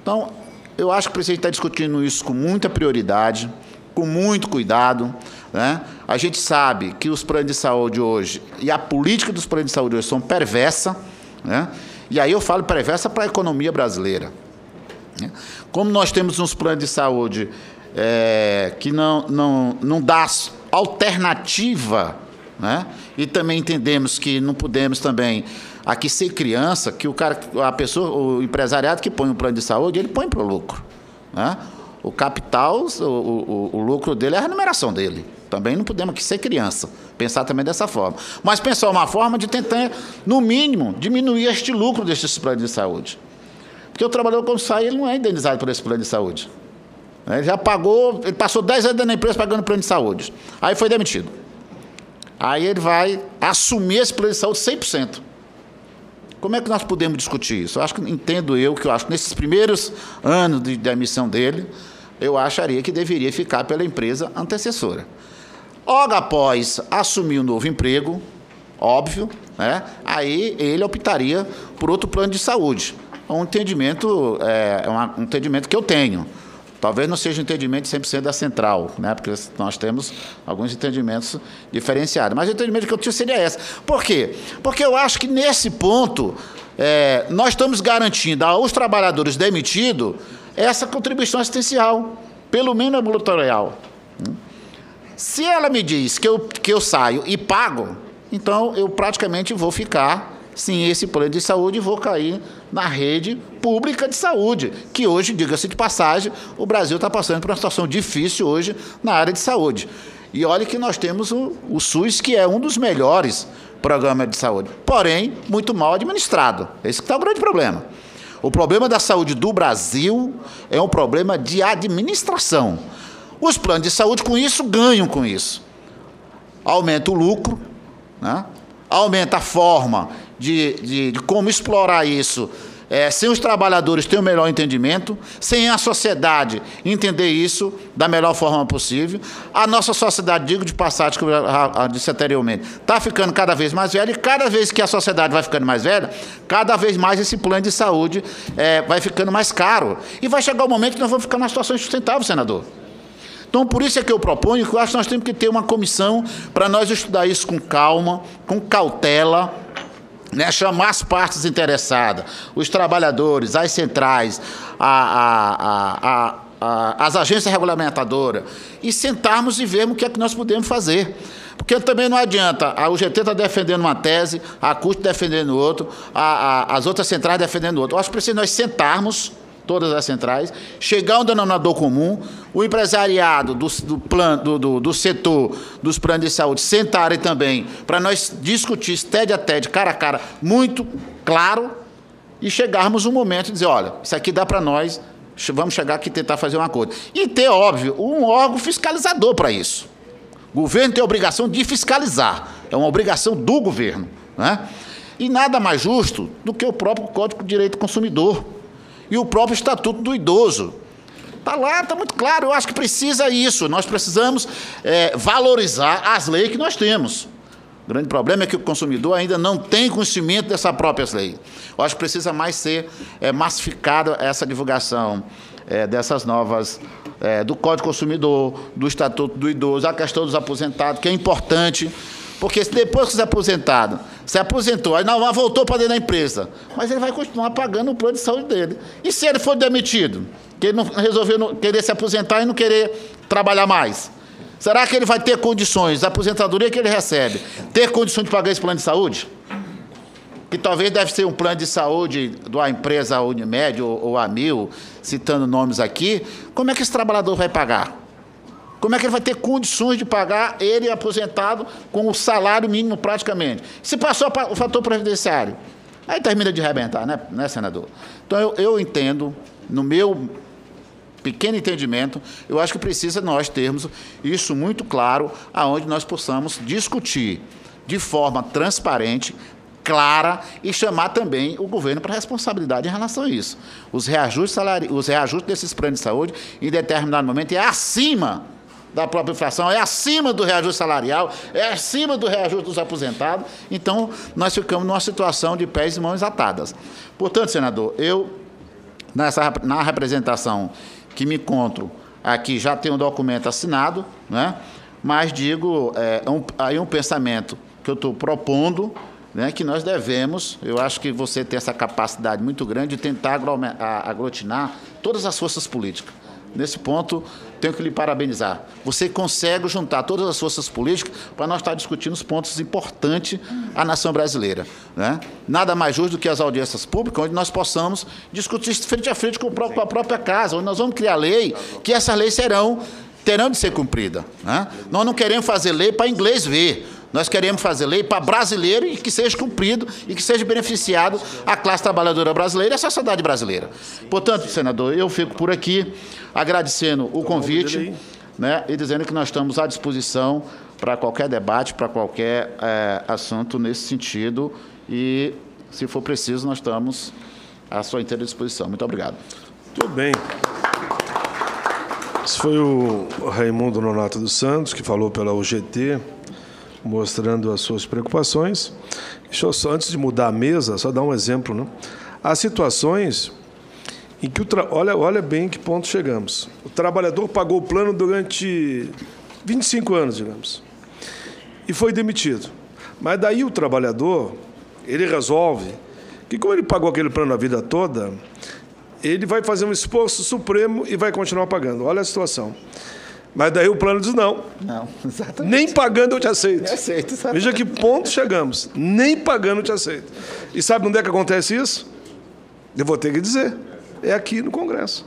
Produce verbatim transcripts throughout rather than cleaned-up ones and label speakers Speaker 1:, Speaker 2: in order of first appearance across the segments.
Speaker 1: Então, eu acho que precisa estar discutindo isso com muita prioridade, com muito cuidado, né? A gente sabe que os planos de saúde hoje, e a política dos planos de saúde hoje são perversa, né? E aí eu falo perversa para a economia brasileira, né? Como nós temos uns planos de saúde é, que não, não, não dá alternativa, né? E também entendemos que não podemos também aqui ser criança, que o cara, a pessoa, o empresariado que põe um plano de saúde, ele põe para o lucro, né? O capital, o, o, o lucro dele é a remuneração dele. Também não podemos aqui ser criança, pensar também dessa forma. Mas pensar uma forma de tentar, no mínimo, diminuir este lucro desses planos de saúde. Porque o trabalhador, quando sai, ele não é indenizado por esse plano de saúde. Ele já pagou, ele passou dez anos na empresa pagando plano de saúde. Aí foi demitido. Aí ele vai assumir esse plano de saúde cem por cento. Como é que nós podemos discutir isso? Eu acho que, entendo eu, que eu acho que nesses primeiros anos de, de emissão dele, eu acharia que deveria ficar pela empresa antecessora. Logo após assumir um novo emprego, óbvio, né, aí ele optaria por outro plano de saúde. Um entendimento, é, um entendimento que eu tenho. Talvez não seja um entendimento cem por cento da central, né, porque nós temos alguns entendimentos diferenciados. Mas o entendimento que eu tinha seria esse. Por quê? Porque eu acho que, nesse ponto, é, nós estamos garantindo aos trabalhadores demitidos essa contribuição assistencial, pelo menos ambulatorial. Se ela me diz que eu, que eu saio e pago, então eu praticamente vou ficar sem esse plano de saúde e vou cair na rede pública de saúde, que hoje, diga-se de passagem, o Brasil está passando por uma situação difícil hoje na área de saúde. E olha que nós temos o, o SUS, que é um dos melhores programas de saúde, porém, muito mal administrado. Esse que está o grande problema. O problema da saúde do Brasil é um problema de administração. Os planos de saúde, com isso, ganham com isso. Aumenta o lucro, né? Aumenta a forma de, de, de como explorar isso, é, sem os trabalhadores terem o melhor entendimento, sem a sociedade entender isso da melhor forma possível. A nossa sociedade, digo de passagem, que eu já disse anteriormente, está ficando cada vez mais velha, e cada vez que a sociedade vai ficando mais velha, cada vez mais esse plano de saúde é, vai ficando mais caro. E vai chegar o momento que nós vamos ficar numa situação insustentável, senador. Então, por isso é que eu proponho, que eu acho que nós temos que ter uma comissão para nós estudar isso com calma, com cautela, né, chamar as partes interessadas, os trabalhadores, as centrais, a, a, a, a, a, as agências regulamentadoras, e sentarmos e vermos o que é que nós podemos fazer. Porque também não adianta, a U G T está defendendo uma tese, a C U T defendendo outro, a, a, as outras centrais defendendo outro. Eu acho que precisa nós sentarmos, todas as centrais, chegar a um denominador comum, o empresariado do, do, plan, do, do, do setor dos planos de saúde sentarem também, para nós discutir tete a tete, cara a cara, muito claro, e chegarmos um momento de dizer, olha, isso aqui dá para nós, vamos chegar aqui e tentar fazer um acordo. E ter, óbvio, um órgão fiscalizador para isso. O governo tem a obrigação de fiscalizar, é uma obrigação do governo, né? E nada mais justo do que o próprio Código de Direito do Consumidor e o próprio Estatuto do Idoso. Está lá, está muito claro, eu acho que precisa isso, nós precisamos é, valorizar as leis que nós temos. O grande problema é que o consumidor ainda não tem conhecimento dessas próprias leis. Eu acho que precisa mais ser é, massificada essa divulgação é, dessas novas, é, do Código do Consumidor, do Estatuto do Idoso, a questão dos aposentados, que é importante, porque se depois que se aposentado, se aposentou, aí não, voltou para dentro da empresa, mas ele vai continuar pagando o plano de saúde dele. E se ele for demitido, que ele não resolveu não querer se aposentar e não querer trabalhar mais, será que ele vai ter condições, a aposentadoria que ele recebe, ter condições de pagar esse plano de saúde? Que talvez deve ser um plano de saúde da empresa Unimed ou, ou Amil, citando nomes aqui. Como é que esse trabalhador vai pagar? Como é que ele vai ter condições de pagar ele aposentado com o salário mínimo praticamente? Se passou o fator previdenciário, aí termina de arrebentar, né, né senador? Então, eu, eu entendo, no meu pequeno entendimento, eu acho que precisa nós termos isso muito claro, aonde nós possamos discutir de forma transparente, clara, e chamar também o governo para responsabilidade em relação a isso. Os reajustes, salari... os reajustes desses planos de saúde, em determinado momento, é acima da própria inflação, é acima do reajuste salarial, é acima do reajuste dos aposentados. Então, nós ficamos numa situação de pés e mãos atadas. Portanto, senador, eu nessa, na representação que me encontro aqui, já tem um documento assinado, né? Mas digo, é, um, aí um pensamento que eu estou propondo, né, que nós devemos, eu acho que você tem essa capacidade muito grande de tentar aglutinar todas as forças políticas. Nesse ponto, tenho que lhe parabenizar. Você consegue juntar todas as forças políticas para nós estar discutindo os pontos importantes à nação brasileira, né? Nada mais justo do que as audiências públicas, onde nós possamos discutir frente a frente com a própria casa, onde nós vamos criar lei, que essas leis serão, terão de ser cumpridas, né? Nós não queremos fazer lei para inglês ver. Nós queremos fazer lei para brasileiro e que seja cumprido e que seja beneficiado a classe trabalhadora brasileira e a sociedade brasileira. Portanto, senador, eu fico por aqui agradecendo o convite, né, e dizendo que nós estamos à disposição para qualquer debate, para qualquer é, assunto nesse sentido e, se for preciso, nós estamos à sua inteira disposição. Muito obrigado.
Speaker 2: Tudo bem. Esse foi o Raimundo Nonato dos Santos, que falou pela U G T, mostrando as suas preocupações. Deixa eu só, antes de mudar a mesa, só dar um exemplo, né? Há situações em que o tra... olha, olha bem que ponto chegamos. O trabalhador pagou o plano durante vinte e cinco anos, digamos, e foi demitido. Mas daí o trabalhador, ele resolve que, como ele pagou aquele plano a vida toda, ele vai fazer um esforço supremo e vai continuar pagando. Olha a situação. Mas daí o plano diz não.
Speaker 1: Não, exatamente.
Speaker 2: Nem pagando eu te aceito.
Speaker 1: Eu aceito, exatamente.
Speaker 2: Veja que ponto chegamos. Nem pagando eu te aceito. E sabe onde é que acontece isso? Eu vou ter que dizer. É aqui no Congresso.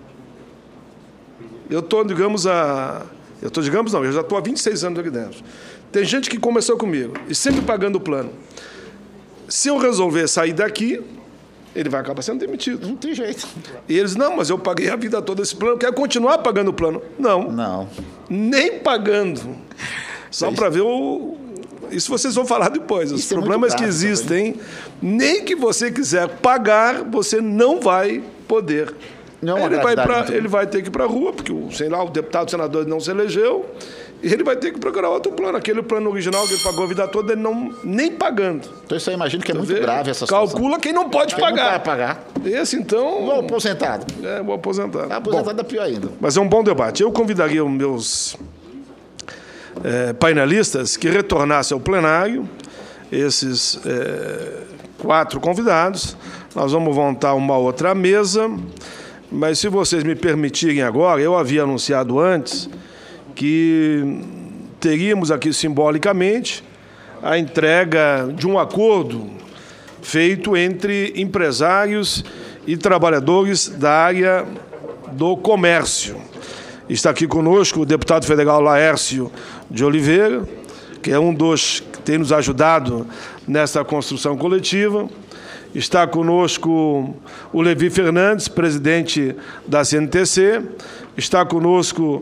Speaker 2: Eu estou, digamos, a... Eu estou, digamos, não, eu já estou há vinte e seis anos aqui dentro. Tem gente que começou comigo e sempre pagando o plano. Se eu resolver sair daqui, ele vai acabar sendo demitido.
Speaker 1: Não tem jeito.
Speaker 2: E eles, não, mas eu paguei a vida toda esse plano, eu quero continuar pagando o plano. Não.
Speaker 1: Não.
Speaker 2: Nem pagando. Só para ver o... Isso vocês vão falar depois. Os
Speaker 1: Isso
Speaker 2: problemas
Speaker 1: é
Speaker 2: que
Speaker 1: grave,
Speaker 2: existem,
Speaker 1: também.
Speaker 2: Nem que você quiser pagar, você não vai poder.
Speaker 1: Não,
Speaker 2: ele, vai pra,
Speaker 1: muito...
Speaker 2: ele vai ter que ir para a rua, porque o, sei lá, o deputado, o senador não se elegeu, e ele vai ter que procurar outro plano. Aquele plano original que ele pagou a vida toda, ele não, nem pagando.
Speaker 1: Então isso aí imagino que é muito
Speaker 2: vê?
Speaker 1: grave essa situação.
Speaker 2: Calcula quem não pode
Speaker 1: quem
Speaker 2: pagar.
Speaker 1: Não vai pagar.
Speaker 2: Esse, então...
Speaker 1: O aposentado.
Speaker 2: É, o aposentado.
Speaker 1: O aposentado é pior ainda.
Speaker 2: Mas é um bom debate. Eu convidaria os meus é, painelistas que retornassem ao plenário, esses é, quatro convidados. Nós vamos montar uma outra mesa, mas se vocês me permitirem agora, eu havia anunciado antes que teríamos aqui simbolicamente a entrega de um acordo feito entre empresários e trabalhadores da área do comércio. Está aqui conosco o deputado federal Laércio de Oliveira, que é um dos que tem nos ajudado nessa construção coletiva. Está conosco o Levi Fernandes, presidente da C N T C. Está conosco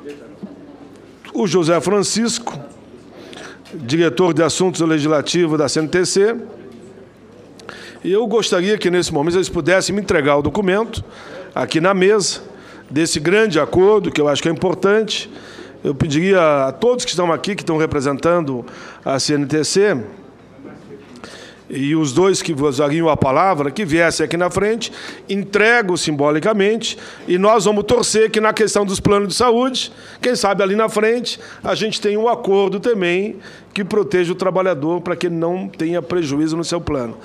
Speaker 2: o José Francisco, diretor de Assuntos Legislativos da C N T C. E eu gostaria que, nesse momento, eles pudessem me entregar o documento aqui na mesa, desse grande acordo, que eu acho que é importante. Eu pediria a todos que estão aqui, que estão representando a C N T C, e os dois que usariam a palavra, que viessem aqui na frente, entrego simbolicamente, e nós vamos torcer que na questão dos planos de saúde, quem sabe ali na frente, a gente tem um acordo também que proteja o trabalhador para que ele não tenha prejuízo no seu plano.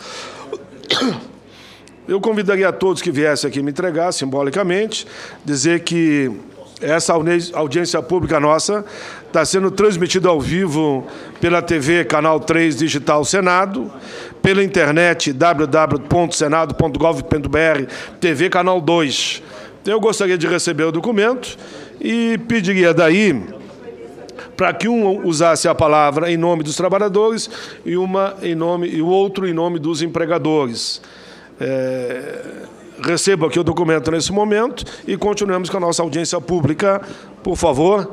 Speaker 2: Eu convidaria a todos que viessem aqui me entregar simbolicamente, dizer que essa audiência pública nossa está sendo transmitida ao vivo pela T V Canal três Digital Senado, pela internet w w w ponto senado ponto gov ponto b r, T V Canal dois. Então, eu gostaria de receber o documento e pediria daí para que um usasse a palavra em nome dos trabalhadores e, uma em nome, e o outro em nome dos empregadores. É... Recebo aqui o documento nesse momento e continuamos com a nossa audiência pública. Por favor.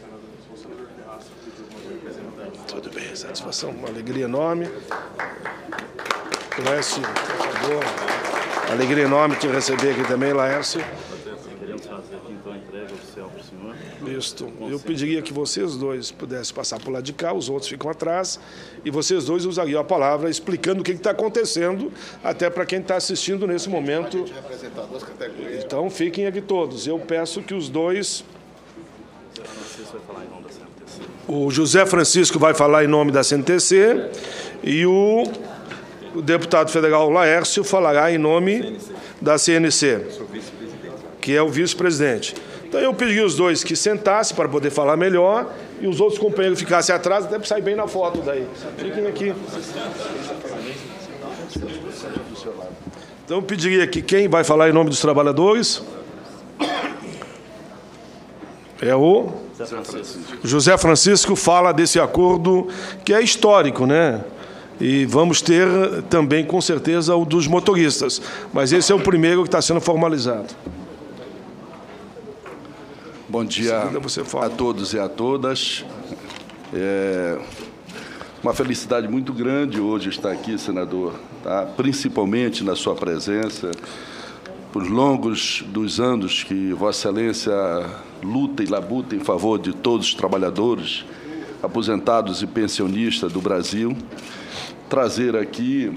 Speaker 2: Tudo bem, satisfação, uma alegria enorme. Laércio, por favor. Alegria enorme te receber aqui também, Laércio.
Speaker 3: Queremos fazer aqui, então, a entrega
Speaker 2: Isto. Eu pediria que vocês dois pudessem passar por lá de cá, os outros ficam atrás, e vocês dois usariam a palavra explicando o que está acontecendo, até para quem está assistindo nesse momento. Então, fiquem aqui todos. Eu peço que os dois... O José Francisco vai falar em nome da C N T C e o, o deputado federal Laércio falará em nome da C N C, que é o vice-presidente. Então, eu pedi os dois que sentassem para poder falar melhor e os outros companheiros ficassem atrás, até para sair bem na foto daí. Fiquem aqui. Então, eu pediria que quem vai falar em nome dos trabalhadores é o José Francisco, fala desse acordo que é histórico, né? E vamos ter também, com certeza, o dos motoristas. Mas esse é o primeiro que está sendo formalizado.
Speaker 3: Bom dia a todos e a todas. É uma felicidade muito grande hoje estar aqui, senador, tá? Principalmente na sua presença, por longos dos anos que Vossa Excelência luta e labuta em favor de todos os trabalhadores, aposentados e pensionistas do Brasil, trazer aqui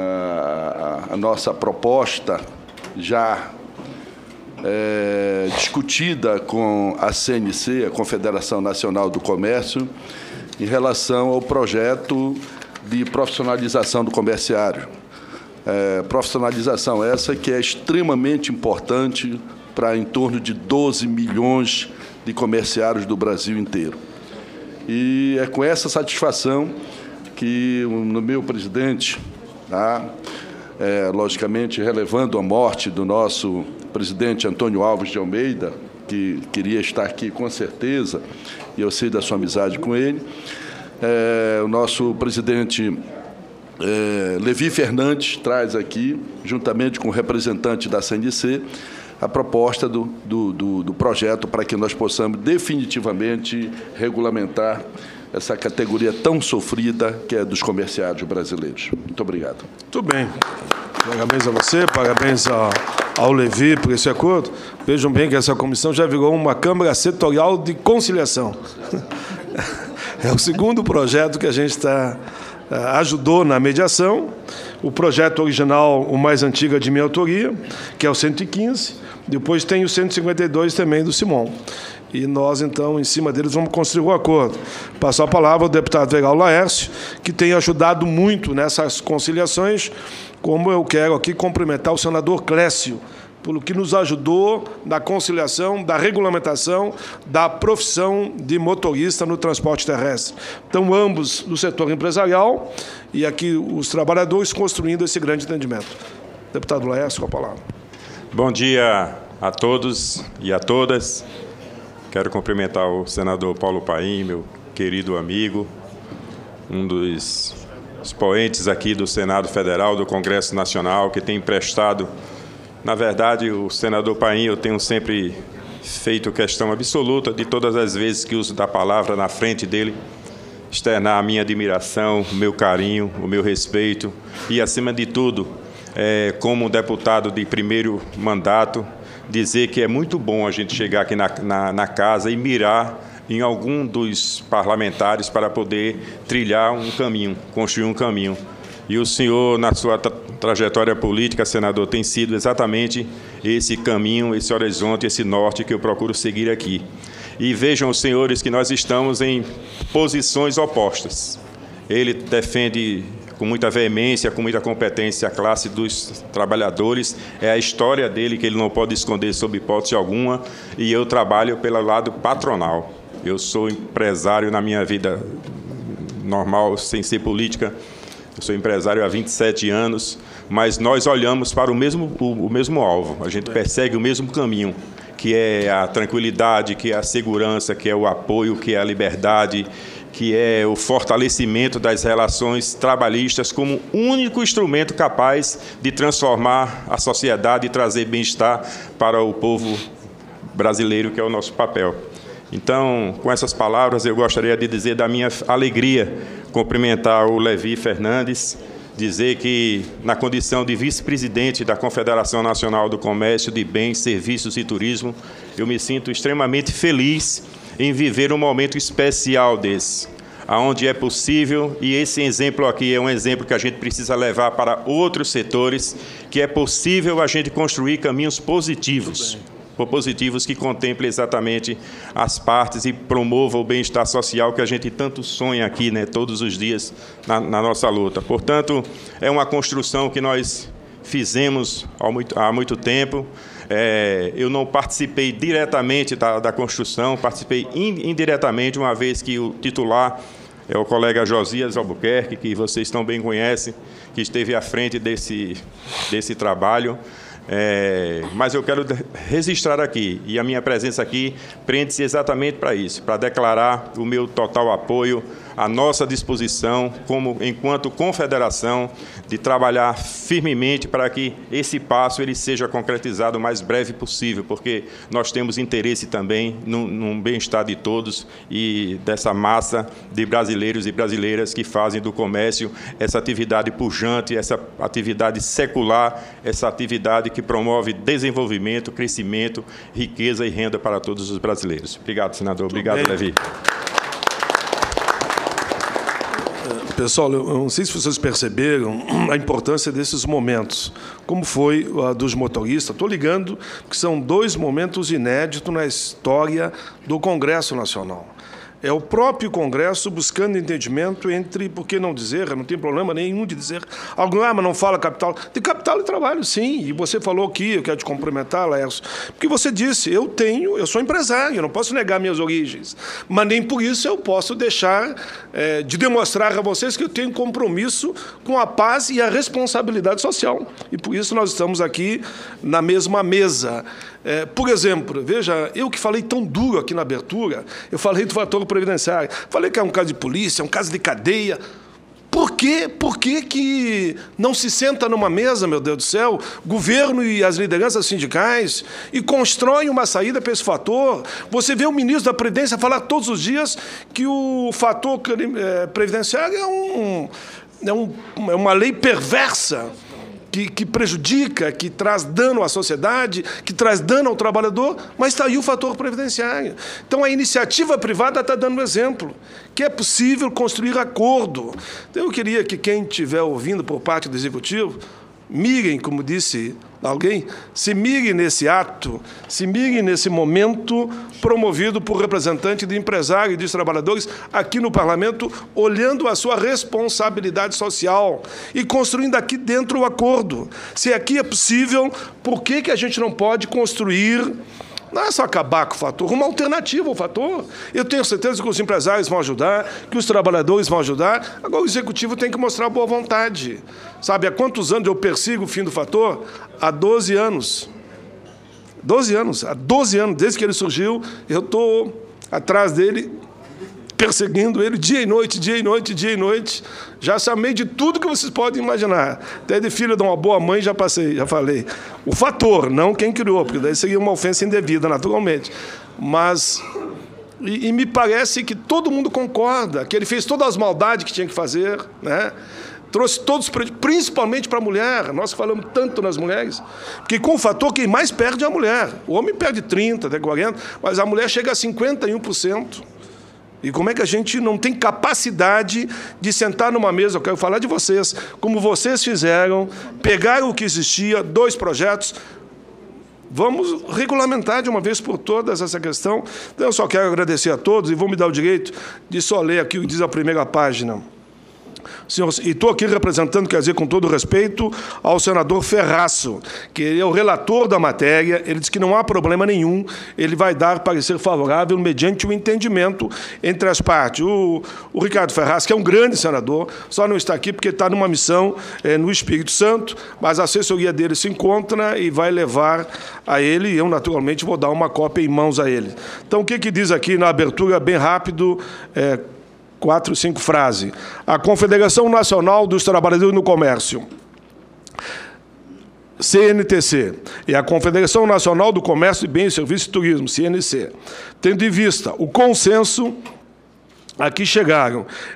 Speaker 3: a, a nossa proposta já é, discutida com a C N C, a Confederação Nacional do Comércio, em relação ao projeto de profissionalização do comerciário. É, profissionalização essa que é extremamente importante para em torno de doze milhões de comerciários do Brasil inteiro. E é com essa satisfação que o meu presidente, tá, é, logicamente relevando a morte do nosso presidente Antônio Alves de Almeida, que queria estar aqui com certeza, e eu sei da sua amizade com ele, é, o nosso presidente é, Levi Fernandes traz aqui, juntamente com o representante da C N C, a proposta do, do, do, do projeto para que nós possamos definitivamente regulamentar essa categoria tão sofrida que é dos comerciários brasileiros. Muito obrigado.
Speaker 2: Muito bem. Parabéns a você, parabéns ao, ao Levi por esse acordo. Vejam bem que essa comissão já virou uma Câmara Setorial de Conciliação. É o segundo projeto que a gente está, ajudou na mediação. O projeto original, o mais antigo, é de minha autoria, que é o cento e quinze. Depois tem o cento e cinquenta e dois também do Simão. E nós, então, em cima deles, vamos construir um acordo. Passo a palavra ao deputado federal Laércio, que tem ajudado muito nessas conciliações, como eu quero aqui cumprimentar o senador Clécio, pelo que nos ajudou na conciliação, da regulamentação da profissão de motorista no transporte terrestre. Então, ambos do setor empresarial e aqui os trabalhadores construindo esse grande entendimento. Deputado Laércio, com a palavra.
Speaker 4: Bom dia a todos e a todas. Quero cumprimentar o senador Paulo Paim, meu querido amigo, um dos expoentes aqui do Senado Federal, do Congresso Nacional, que tem emprestado. Na verdade, o senador Paim, eu tenho sempre feito questão absoluta de todas as vezes que uso da palavra na frente dele, externar a minha admiração, o meu carinho, o meu respeito e, acima de tudo, é, como deputado de primeiro mandato, dizer que é muito bom a gente chegar aqui na, na, na casa e mirar em algum dos parlamentares para poder trilhar um caminho, construir um caminho. E o senhor, na sua tra trajetória política, senador, tem sido exatamente esse caminho, esse horizonte, esse norte que eu procuro seguir aqui. E vejam, os senhores, que nós estamos em posições opostas. Ele defende com muita veemência, com muita competência a classe dos trabalhadores. É a história dele que ele não pode esconder sob hipótese alguma. E eu trabalho pelo lado patronal. Eu sou empresário na minha vida normal, sem ser política. Eu sou empresário há vinte e sete anos, mas nós olhamos para o mesmo, o, o mesmo alvo. A gente persegue o mesmo caminho, que é a tranquilidade, que é a segurança, que é o apoio, que é a liberdade, que é o fortalecimento das relações trabalhistas como único instrumento capaz de transformar a sociedade e trazer bem-estar para o povo brasileiro, que é o nosso papel. Então, com essas palavras, eu gostaria de dizer da minha alegria, cumprimentar o Levi Fernandes, dizer que, na condição de vice-presidente da Confederação Nacional do Comércio de Bens, Serviços e Turismo, eu me sinto extremamente feliz em viver um momento especial desse, onde é possível, e esse exemplo aqui é um exemplo que a gente precisa levar para outros setores, que é possível a gente construir caminhos positivos, positivos que contemplem exatamente as partes e promovam o bem-estar social que a gente tanto sonha aqui, né, todos os dias na, na nossa luta. Portanto, é uma construção que nós fizemos há muito, há muito tempo. É, eu não participei diretamente da, da construção, participei indiretamente, uma vez que o titular é o colega Josias Albuquerque, que vocês também conhecem, que esteve à frente desse, desse trabalho. É, mas eu quero registrar aqui, e a minha presença aqui prende-se exatamente para isso, para declarar o meu total apoio, a nossa disposição, como, enquanto confederação, de trabalhar firmemente para que esse passo ele seja concretizado o mais breve possível, porque nós temos interesse também no, no bem-estar de todos e dessa massa de brasileiros e brasileiras que fazem do comércio essa atividade pujante, essa atividade secular, essa atividade que promove desenvolvimento, crescimento, riqueza e renda para todos os brasileiros. Obrigado, senador. Obrigado, Levi.
Speaker 2: Pessoal, eu não sei se vocês perceberam a importância desses momentos, como foi a dos motoristas. Estou ligando que são dois momentos inéditos na história do Congresso Nacional. É o próprio Congresso buscando entendimento entre, por que não dizer, não tem problema nenhum de dizer, algum, ah, mas não fala capital. De capital e trabalho, sim. E você falou aqui, eu quero te cumprimentar, Laércio, porque você disse, eu tenho, eu sou empresário, eu não posso negar minhas origens, mas nem por isso eu posso deixar é, de demonstrar a vocês que eu tenho compromisso com a paz e a responsabilidade social. E por isso nós estamos aqui na mesma mesa. É, por exemplo, veja, eu que falei tão duro aqui na abertura, eu falei do fator previdenciário, falei que é um caso de polícia, é um caso de cadeia. Por quê? Por que que não se senta numa mesa, meu Deus do céu, governo e as lideranças sindicais, e constrói uma saída para esse fator? Você vê o ministro da Previdência falar todos os dias que o fator previdenciário é, um, é, um, é uma lei perversa, Que, que prejudica, que traz dano à sociedade, que traz dano ao trabalhador, mas está aí o fator previdenciário. Então, a iniciativa privada está dando um exemplo, que é possível construir acordo. Então, eu queria que quem estiver ouvindo por parte do Executivo, mirem, como disse alguém, se mirem nesse ato, se mirem nesse momento promovido por representante de empresários e de trabalhadores aqui no Parlamento, olhando a sua responsabilidade social e construindo aqui dentro o acordo. Se aqui é possível, por que que a gente não pode construir? Não é só acabar com o fator, uma alternativa ao fator. Eu tenho certeza que os empresários vão ajudar, que os trabalhadores vão ajudar. Agora, o Executivo tem que mostrar boa vontade. Sabe, há quantos anos eu persigo o fim do fator? Há doze anos. doze anos. Há doze anos, desde que ele surgiu, eu estou atrás dele, perseguindo ele dia e noite, dia e noite, dia e noite. Já chamei de tudo que vocês podem imaginar. Até de filho de uma boa mãe já passei, já falei. O fator, não quem criou, porque daí seria uma ofensa indevida, naturalmente. Mas, e, e me parece que todo mundo concorda, que ele fez todas as maldades que tinha que fazer, né? Trouxe todos, principalmente para a mulher. Nós falamos tanto nas mulheres, porque com o fator quem mais perde é a mulher. O homem perde trinta, até quarenta, mas a mulher chega a cinquenta e um por cento. E como é que a gente não tem capacidade de sentar numa mesa, eu quero falar de vocês, como vocês fizeram, pegar o que existia, dois projetos, vamos regulamentar de uma vez por todas essa questão. Então, eu só quero agradecer a todos e vou me dar o direito de só ler aqui o que diz a primeira página. Senhor, e estou aqui representando, quer dizer, com todo respeito, ao senador Ferraço, que ele é o relator da matéria. Ele diz que não há problema nenhum, ele vai dar parecer favorável mediante o entendimento entre as partes. O, o Ricardo Ferraço, que é um grande senador, só não está aqui porque está numa missão é, no Espírito Santo, mas a assessoria dele se encontra e vai levar a ele, e eu, naturalmente, vou dar uma cópia em mãos a ele. Então, o que, que diz aqui na abertura, bem rápido, é, quatro, cinco frases. A Confederação Nacional dos Trabalhadores no Comércio, C N T C, e a Confederação Nacional do Comércio de Bens, Serviços e Turismo, C N C, tendo em vista o consenso a que chegaram